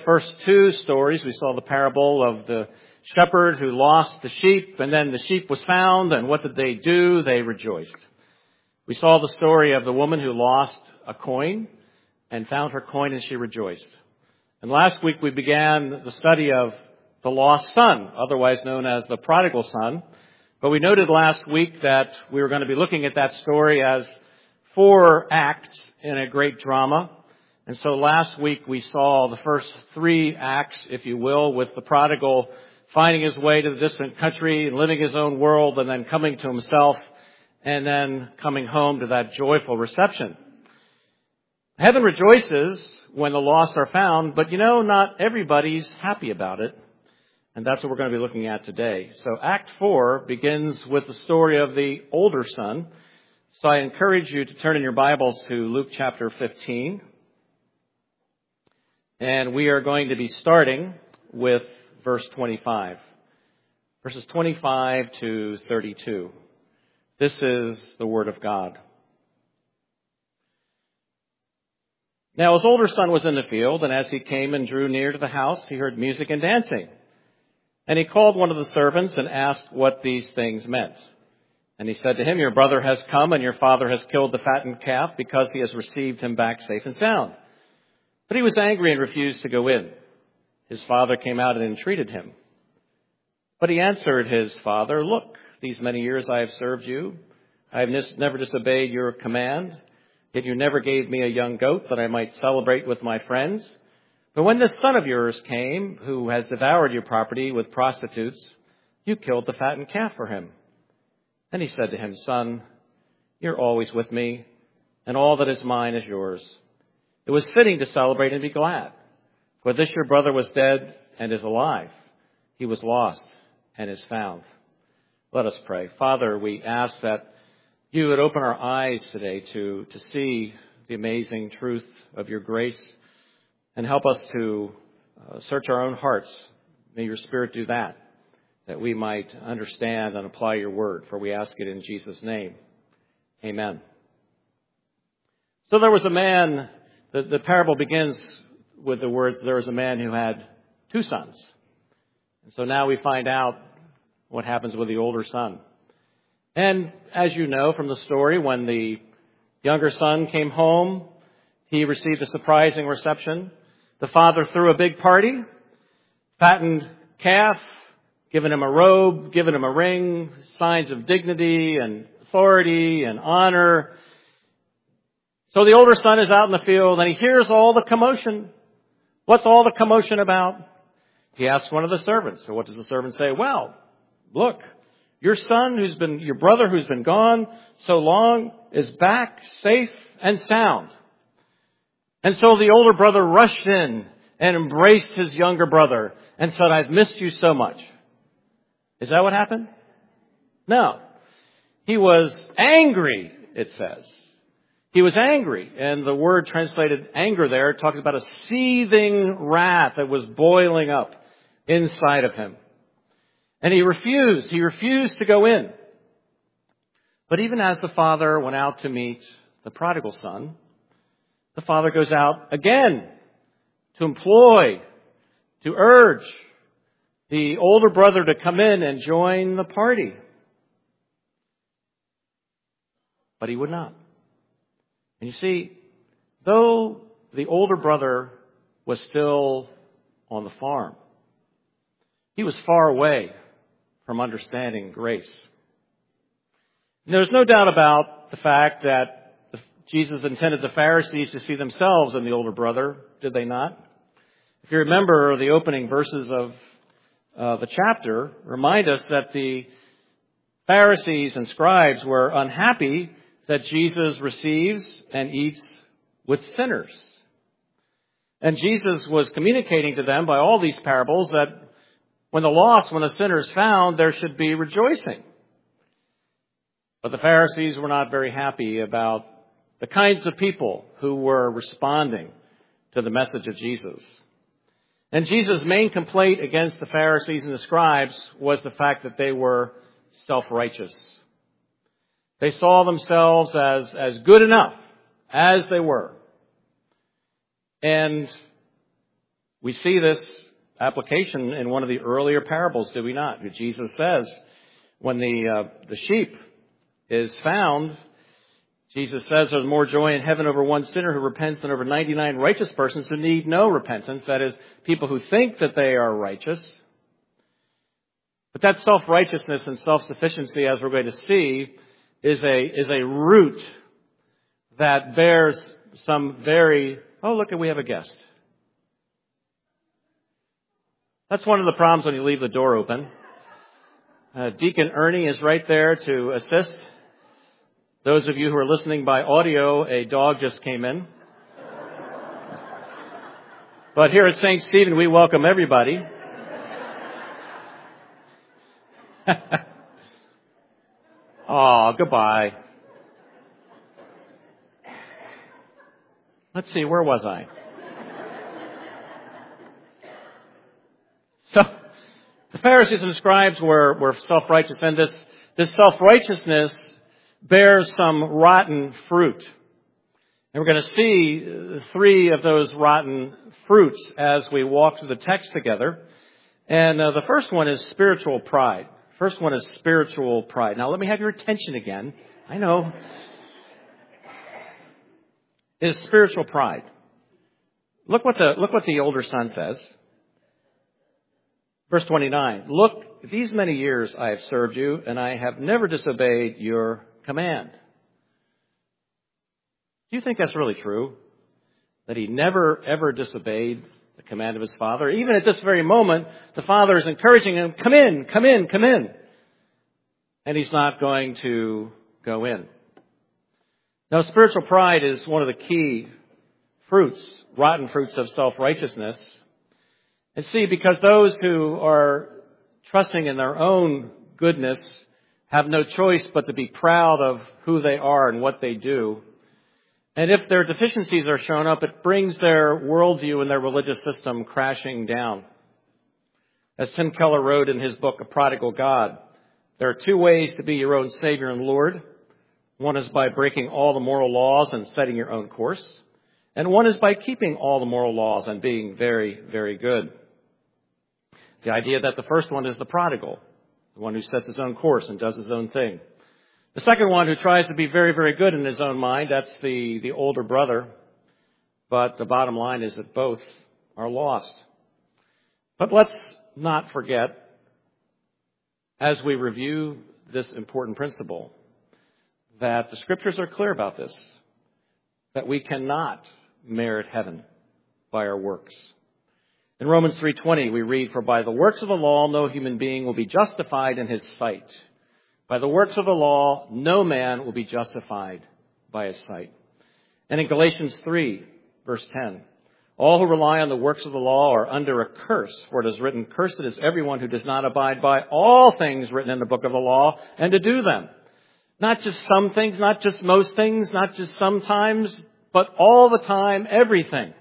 first two stories, we saw the parable of the shepherd who lost the sheep, and then the sheep was found, and what did they do? They rejoiced. We saw the story of the woman who lost a coin and found her coin, and she rejoiced. And last week we began the study of the lost son, otherwise known as the prodigal son. But we noted last week that we were going to be looking at that story as 4 acts in a great drama. And so last week we saw the first 3 acts, if you will, with the prodigal finding his way to the distant country and living his own world and then coming to himself and then coming home to that joyful reception. Heaven rejoices when the lost are found, but not everybody's happy about it. And that's what we're going to be looking at today. So Act 4 begins with the story of the older son. So I encourage you to turn in your Bibles to Luke chapter 15. And we are going to be starting with verse 25. Verses 25 to 32. This is the Word of God. Now his older son was in the field, and as he came and drew near to the house, he heard music and dancing. And he called one of the servants and asked what these things meant. And he said to him, "Your brother has come, and your father has killed the fattened calf because he has received him back safe and sound." But he was angry and refused to go in. His father came out and entreated him. But he answered his father, "Look, these many years I have served you. I have never disobeyed your command. Yet you never gave me a young goat that I might celebrate with my friends. But when this son of yours came, who has devoured your property with prostitutes, you killed the fattened calf for him." And he said to him, "Son, you're always with me, and all that is mine is yours. It was fitting to celebrate and be glad. For this your brother was dead and is alive. He was lost and is found." Let us pray. Father, we ask that you would open our eyes today to see the amazing truth of your grace and help us to search our own hearts. May your Spirit do that we might understand and apply your word. For we ask it in Jesus' name. Amen. So there was a man, the parable begins with the words, there was a man who had 2 sons. And so now we find out what happens with the older son. And as you know from the story, when the younger son came home, he received a surprising reception. The father threw a big party, fattened calf, given him a robe, given him a ring, signs of dignity and authority and honor. So the older son is out in the field and he hears all the commotion. What's all the commotion about? He asks one of the servants. So what does the servant say? "Well, look, your brother who's been gone so long is back safe and sound." And so the older brother rushed in and embraced his younger brother and said, "I've missed you so much." Is that what happened? No. He was angry, it says. He was angry. And the word translated anger there talks about a seething wrath that was boiling up inside of him. And he refused. He refused to go in. But even as the father went out to meet the prodigal son, the father goes out again to employ, to urge the older brother to come in and join the party. But he would not. And you see, though the older brother was still on the farm, he was far away from understanding grace. And there's no doubt about the fact that Jesus intended the Pharisees to see themselves in the older brother, did they not? If you remember, the opening verses of the chapter remind us that the Pharisees and scribes were unhappy that Jesus receives and eats with sinners. And Jesus was communicating to them by all these parables that when the sinner is found, there should be rejoicing. But the Pharisees were not very happy about the kinds of people who were responding to the message of Jesus. And Jesus' main complaint against the Pharisees and the scribes was the fact that they were self-righteous. They saw themselves as good enough as they were. And We see this application in one of the earlier parables, do we not? Jesus says, when the sheep is found, Jesus says there's more joy in heaven over one sinner who repents than over 99 righteous persons who need no repentance. That is, people who think that they are righteous. But that self-righteousness and self-sufficiency, as we're going to see, is a root that bears some very... Oh, look, we have a guest. That's one of the problems when you leave the door open. Deacon Ernie is right there to assist. Those of you who are listening by audio, a dog just came in. But here at St. Stephen, we welcome everybody. Oh, goodbye. Let's see, where was I? So, the Pharisees and scribes were self-righteous, and this self-righteousness bears some rotten fruit. And we're going to see 3 of those rotten fruits as we walk through the text together. And the first one is spiritual pride. First one is spiritual pride. Now let me have your attention again. I know. Is spiritual pride. Look what the older son says. Verse 29. Look, these many years I have served you, and I have never disobeyed your command. Do you think that's really true? That he never, ever disobeyed the command of his father? Even at this very moment, the father is encouraging him, come in, come in, come in. And he's not going to go in. Now, spiritual pride is one of the key fruits, rotten fruits of self-righteousness. And see, because those who are trusting in their own goodness have no choice but to be proud of who they are and what they do. And if their deficiencies are shown up, it brings their worldview and their religious system crashing down. As Tim Keller wrote in his book, A Prodigal God, there are 2 ways to be your own Savior and Lord. One is by breaking all the moral laws and setting your own course. And one is by keeping all the moral laws and being very, very good. The idea that the first one is the prodigal, the one who sets his own course and does his own thing. The second one who tries to be very, very good in his own mind, that's the older brother. But the bottom line is that both are lost. But let's not forget, as we review this important principle, that the scriptures are clear about this, that we cannot merit heaven by our works. In Romans 3:20, we read, for by the works of the law, no human being will be justified in his sight. By the works of the law, no man will be justified by his sight. And in Galatians 3, verse 10, all who rely on the works of the law are under a curse, for it is written, cursed is everyone who does not abide by all things written in the book of the law and to do them. Not just some things, not just most things, not just sometimes, but all the time, everything.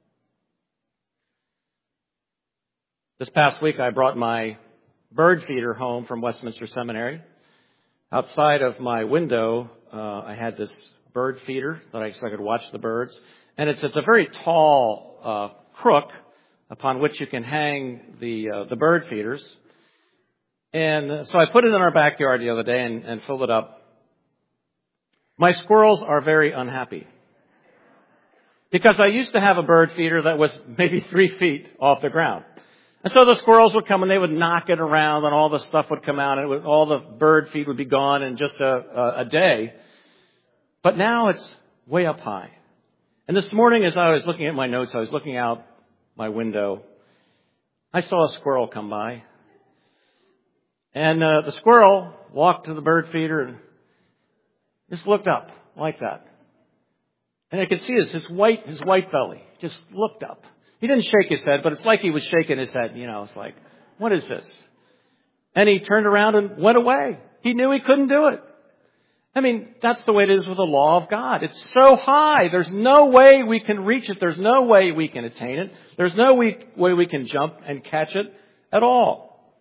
This past week, I brought my bird feeder home from Westminster Seminary. Outside of my window, I had this bird feeder so I could watch the birds. And it's a very tall crook upon which you can hang the bird feeders. And so I put it in our backyard the other day and filled it up. My squirrels are very unhappy. Because I used to have a bird feeder that was maybe 3 feet off the ground. And so the squirrels would come and they would knock it around and all the stuff would come out and all the bird feed would be gone in just a day. But now it's way up high. And this morning as I was looking at my notes, I was looking out my window. I saw a squirrel come by. And the squirrel walked to the bird feeder and just looked up like that. And I could see his white belly just looked up. He didn't shake his head, but it's like he was shaking his head. You know, it's like, what is this? And he turned around and went away. He knew he couldn't do it. I mean, that's the way it is with the law of God. It's so high. There's no way we can reach it. There's no way we can attain it. There's no way we can jump and catch it at all.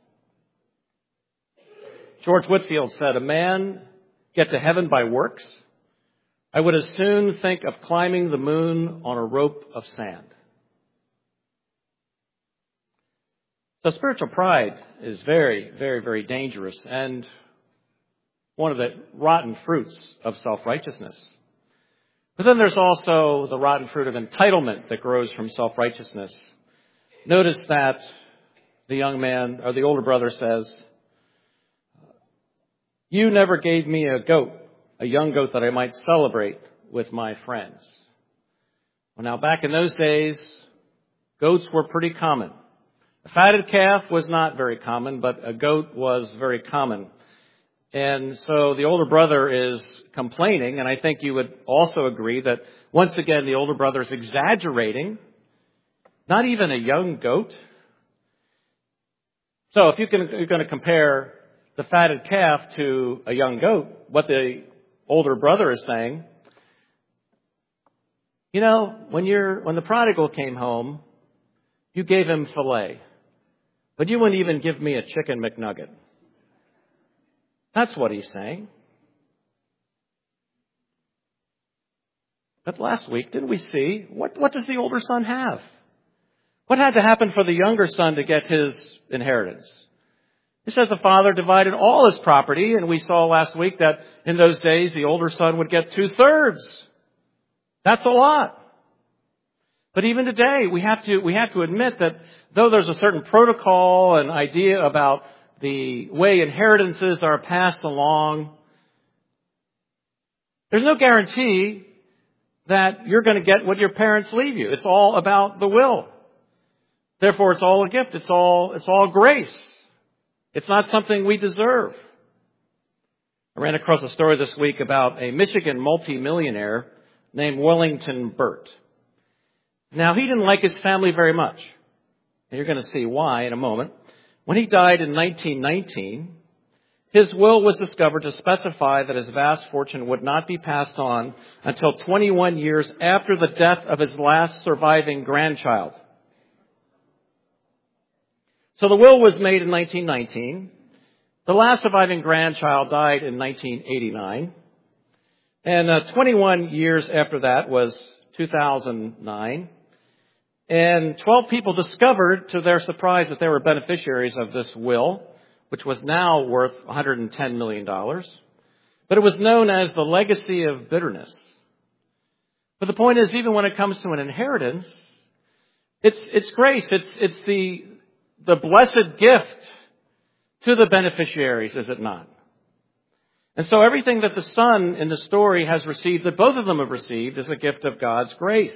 George Whitefield said, a man get to heaven by works? I would as soon think of climbing the moon on a rope of sand. So spiritual pride is very, very, very dangerous and one of the rotten fruits of self-righteousness. But then there's also the rotten fruit of entitlement that grows from self-righteousness. Notice that the young man, or the older brother says, "You never gave me a goat, a young goat that I might celebrate with my friends." Well, now back in those days, goats were pretty common. A fatted calf was not very common, but a goat was very common. And so the older brother is complaining, and I think you would also agree that once again the older brother is exaggerating. Not even a young goat. So if you're going to compare the fatted calf to a young goat, what the older brother is saying, when the prodigal came home, you gave him filet, but you wouldn't even give me a chicken McNugget. That's what he's saying. But last week, didn't we see, what does the older son have? What had to happen for the younger son to get his inheritance? It says the father divided all his property, and we saw last week that in those days the older son would get 2/3. That's a lot. But even today, we have to admit that though there's a certain protocol and idea about the way inheritances are passed along, there's no guarantee that you're going to get what your parents leave you. It's all about the will. Therefore, it's all a gift. It's all grace. It's not something we deserve. I ran across a story this week about a Michigan multimillionaire named Wellington Burt. Now, he didn't like his family very much. And you're going to see why in a moment. When he died in 1919, his will was discovered to specify that his vast fortune would not be passed on until 21 years after the death of his last surviving grandchild. So the will was made in 1919. The last surviving grandchild died in 1989. And 21 years after that was 2009. And 12 people discovered, to their surprise, that they were beneficiaries of this will, which was now worth $110 million. But it was known as the legacy of bitterness. But the point is, even when it comes to an inheritance, it's grace. It's the blessed gift to the beneficiaries, is it not? And so everything that the son in the story has received, that both of them have received, is a gift of God's grace.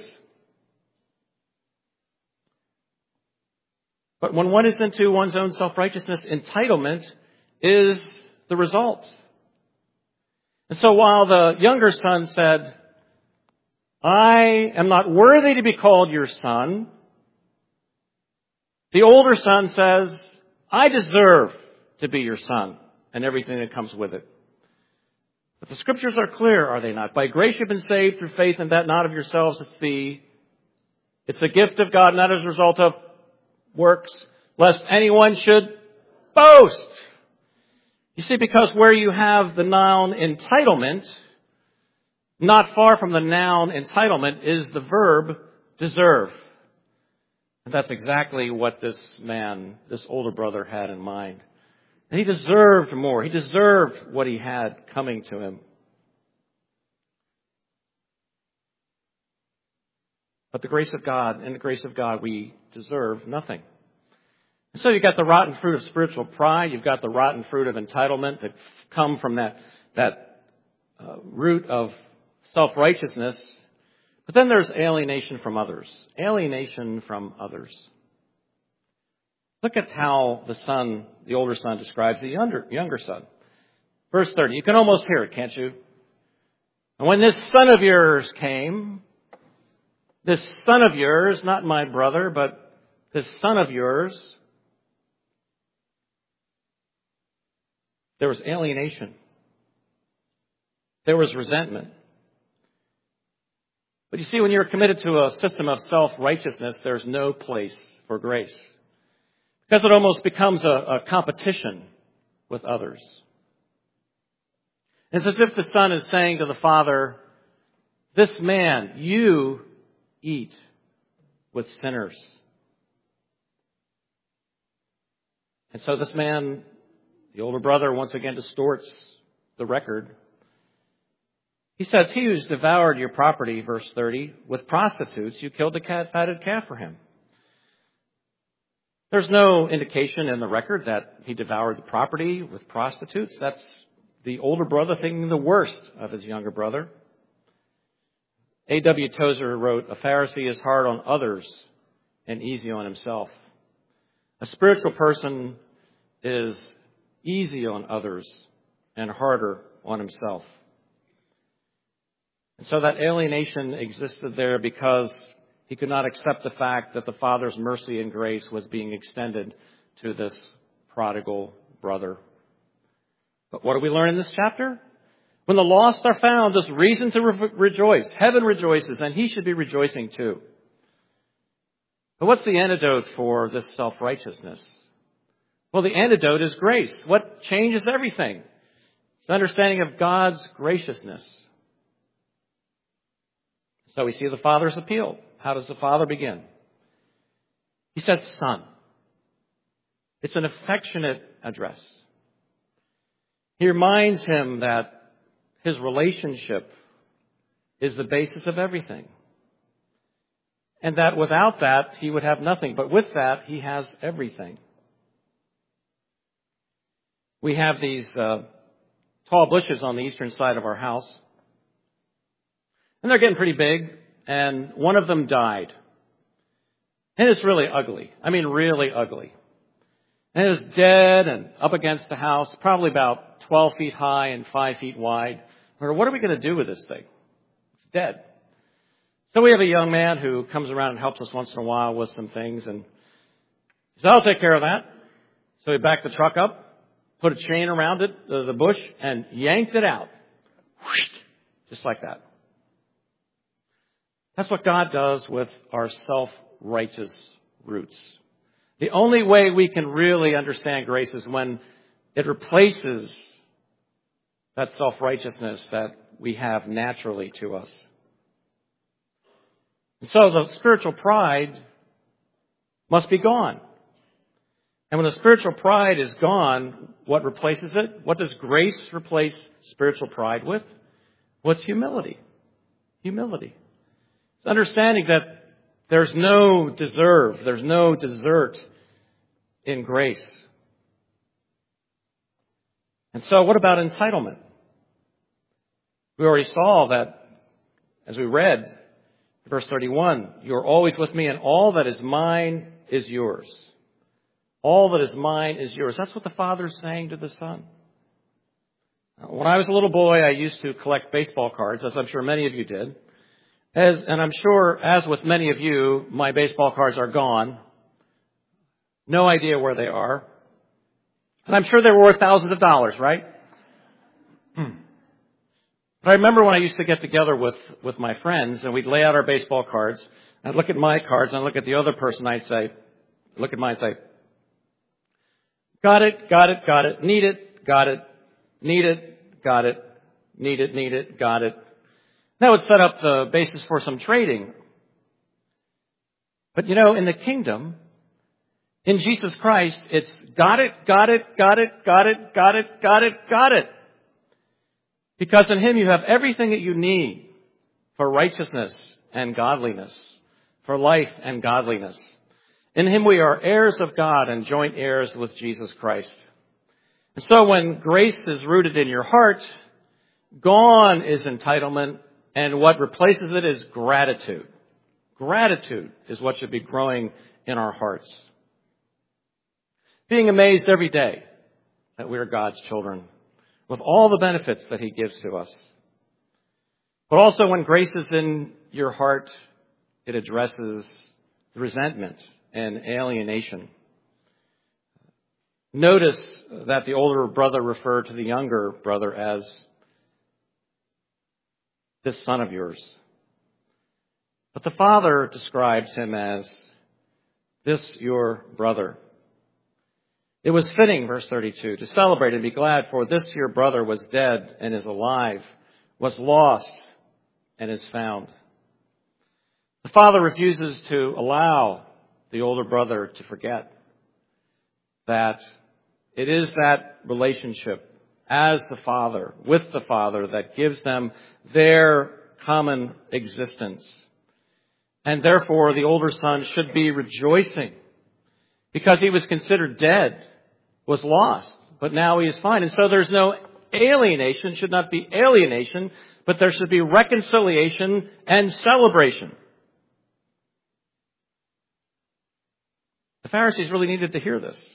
But when one is into one's own self-righteousness, entitlement is the result. And so while the younger son said, "I am not worthy to be called your son," the older son says, "I deserve to be your son," and everything that comes with it. But the scriptures are clear, are they not? By grace you've been saved through faith, and that not of yourselves. It's the gift of God, not as a result of works, lest anyone should boast. You see, because where you have the noun entitlement, not far from the noun entitlement is the verb deserve. And that's exactly what this man, this older brother, had in mind. And he deserved more. He deserved what he had coming to him. But the grace of God, in the grace of God, we deserve nothing. And so you've got the rotten fruit of spiritual pride. You've got the rotten fruit of entitlement that come from that root of self-righteousness. But then there's alienation from others. Alienation from others. Look at how the older son describes the younger son. Verse 30. You can almost hear it, can't you? And when this son of yours came, this son of yours, not my brother, but this son of yours, there was alienation. There was resentment. But you see, when you're committed to a system of self-righteousness, there's no place for grace. Because it almost becomes a competition with others. It's as if the son is saying to the father, "This man, you eat with sinners." And so this man, the older brother, once again distorts the record. He says, he who's devoured your property, verse 30, with prostitutes, you killed a fatted calf for him. There's no indication in the record that he devoured the property with prostitutes. That's the older brother thinking the worst of his younger brother. A.W. Tozer wrote, a Pharisee is hard on others and easy on himself. A spiritual person is easy on others and harder on himself. And so that alienation existed there because he could not accept the fact that the Father's mercy and grace was being extended to this prodigal brother. But what do we learn in this chapter? When the lost are found, there's reason to rejoice. Heaven rejoices, and he should be rejoicing too. But what's the antidote for this self-righteousness? Well, the antidote is grace. What changes everything? It's understanding of God's graciousness. So we see the Father's appeal. How does the Father begin? He says, Son. It's an affectionate address. He reminds him that his relationship is the basis of everything. And that without that, he would have nothing. But with that, he has everything. We have these tall bushes on the eastern side of our house. And they're getting pretty big. And one of them died. And it's really ugly. I mean, really ugly. And it was dead and up against the house, probably about 12 feet high and 5 feet wide. What are we going to do with this thing? It's dead. So we have a young man who comes around and helps us once in a while with some things. And he said, I'll take care of that. So he backed the truck up, put a chain around it, the bush, and yanked it out. Just like that. That's what God does with our self-righteous roots. The only way we can really understand grace is when it replaces that self-righteousness that we have naturally to us. And so the spiritual pride must be gone. And when the spiritual pride is gone, what replaces it? What does grace replace spiritual pride with? What's humility? Humility. It's understanding that there's no desert in grace. And so what about entitlement? We already saw that, as we read, verse 31, you're always with me and all that is mine is yours. All that is mine is yours. That's what the Father's saying to the Son. When I was a little boy, I used to collect baseball cards, as I'm sure many of you did. And I'm sure, as with many of you, my baseball cards are gone. No idea where they are. And I'm sure they were worth thousands of dollars, right? But I remember when I used to get together with my friends, and we'd lay out our baseball cards. I'd look at my cards, and I'd look at the other person, look at mine and say, got it, got it, got it, need it, got it, need it, got it, need it, got it. That would set up the basis for some trading. But in the kingdom, in Jesus Christ, it's got it, got it, got it, got it, got it, got it, got it. Because in Him you have everything that you need for righteousness and godliness, for life and godliness. In Him we are heirs of God and joint heirs with Jesus Christ. And so when grace is rooted in your heart, gone is entitlement, and what replaces it is gratitude. Gratitude is what should be growing in our hearts. Being amazed every day that we are God's children with all the benefits that He gives to us. But also when grace is in your heart, it addresses the resentment and alienation. Notice that the older brother referred to the younger brother as this son of yours. But the Father describes him as this your brother. It was fitting, verse 32, to celebrate and be glad, for this your brother was dead and is alive, was lost and is found. The Father refuses to allow the older brother to forget. that it is that relationship as the Father, with the Father, that gives them their common existence. And therefore, the older son should be rejoicing because he was considered dead, was lost, but now he is fine. And so there's no alienation, should not be alienation, but there should be reconciliation and celebration. The Pharisees really needed to hear this.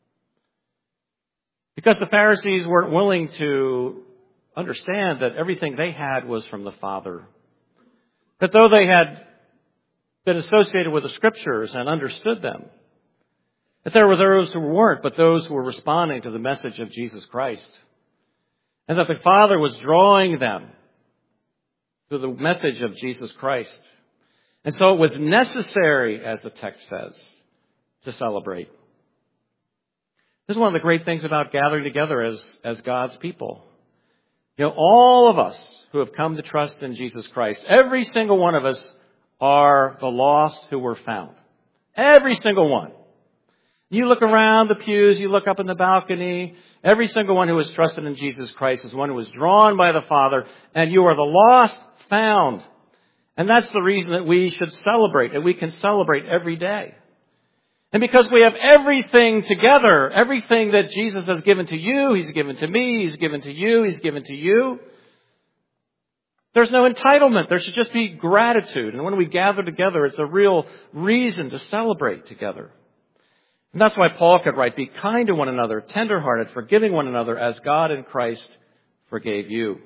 Because the Pharisees weren't willing to understand that everything they had was from the Father. That though they had been associated with the Scriptures and understood them, that there were those who weren't, but those who were responding to the message of Jesus Christ. And that the Father was drawing them through the message of Jesus Christ. And so it was necessary, as the text says, to celebrate. This is one of the great things about gathering together as God's people. You know, all of us who have come to trust in Jesus Christ, every single one of us are the lost who were found. Every single one. You look around the pews, you look up in the balcony, every single one who has trusted in Jesus Christ is one who was drawn by the Father, and you are the lost found. And that's the reason that we should celebrate, and we can celebrate every day. And because we have everything together, everything that Jesus has given to you, He's given to me, He's given to you, He's given to you. There's no entitlement. There should just be gratitude. And when we gather together, it's a real reason to celebrate together. And that's why Paul could write, be kind to one another, tenderhearted, forgiving one another as God in Christ forgave you.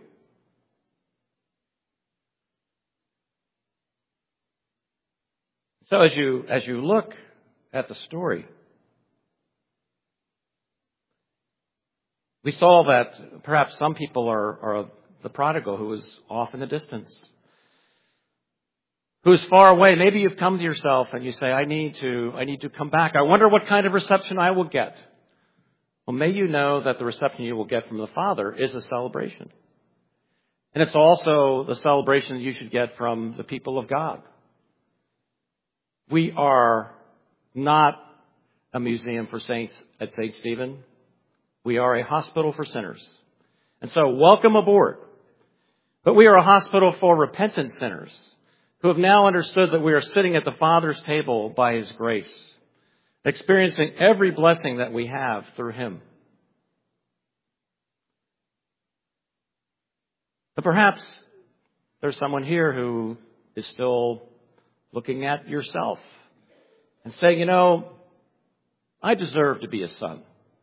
So as you look at the story, we saw that perhaps some people are the prodigal who is off in the distance, who is far away. Maybe you've come to yourself and you say, I need to come back. I wonder what kind of reception I will get. Well, may you know that the reception you will get from the Father is a celebration. And it's also the celebration that you should get from the people of God. We are not a museum for saints at St. Stephen. We are a hospital for sinners. And so welcome aboard. But we are a hospital for repentant sinners who have now understood that we are sitting at the Father's table by His grace, experiencing every blessing that we have through Him. But perhaps there's someone here who is still looking at yourself and saying, you know, I deserve to be a son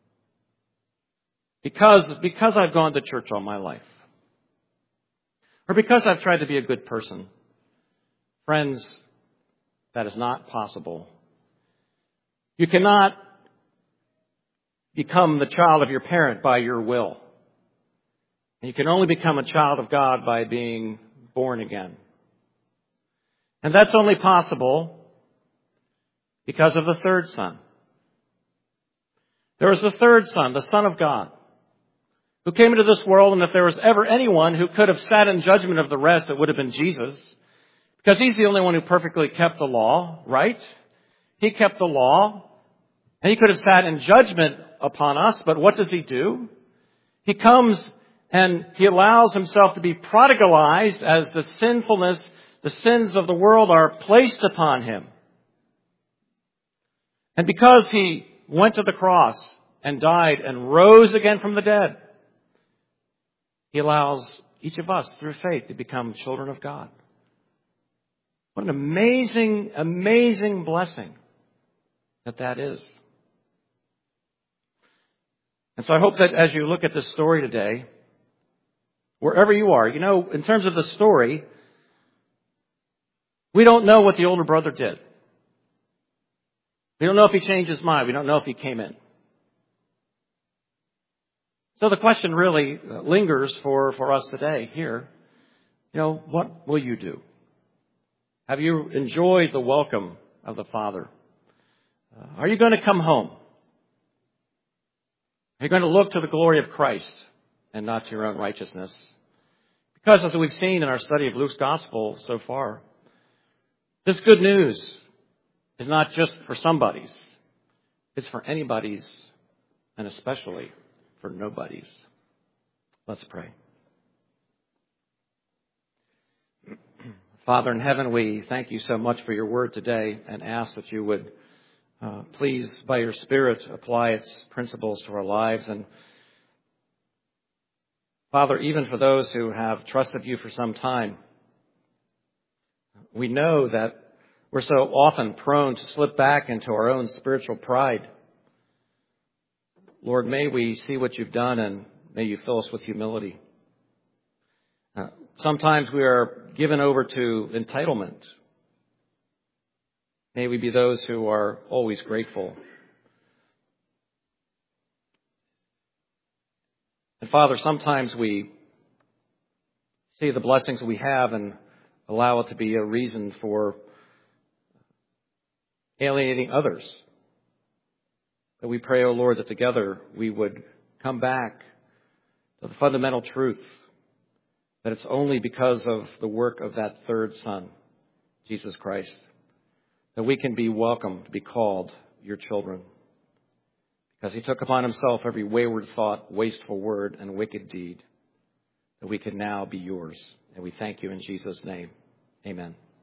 because I've gone to church all my life, or because I've tried to be a good person. Friends, that is not possible. You cannot become the child of your parent by your will. And you can only become a child of God by being born again. And that's only possible because of the third Son. There was the third Son, the Son of God, who came into this world, and if there was ever anyone who could have sat in judgment of the rest, it would have been Jesus. Because He's the only one who perfectly kept the law, right? He kept the law, and He could have sat in judgment upon us, but what does He do? He comes and He allows Himself to be prodigalized as the sins of the world are placed upon Him. And because He went to the cross and died and rose again from the dead, He allows each of us through faith to become children of God. What an amazing, amazing blessing that is. And so I hope that as you look at this story today, wherever you are, you know, in terms of the story, we don't know what the older brother did. We don't know if he changed his mind. We don't know if he came in. So the question really lingers for us today here. You know, what will you do? Have you enjoyed the welcome of the Father? Are you going to come home? Are you going to look to the glory of Christ and not to your own righteousness? Because as we've seen in our study of Luke's Gospel so far, this good news is not just for somebody's. It's for anybody's and especially for nobodies. Let's pray. Father in heaven, we thank you so much for your word today and ask that you would please, by your Spirit, apply its principles to our lives. And Father, even for those who have trusted you for some time, we know that we're so often prone to slip back into our own spiritual pride. Lord, may we see what you've done and may you fill us with humility. Sometimes we are given over to entitlement. May we be those who are always grateful. And Father, sometimes we see the blessings we have and allow it to be a reason for alienating others. But we pray, O Lord, that together we would come back to the fundamental truth that it's only because of the work of that third Son, Jesus Christ, that we can be welcome to be called your children. Because he took upon himself every wayward thought, wasteful word, and wicked deed, that we can now be yours. And we thank you in Jesus' name. Amen.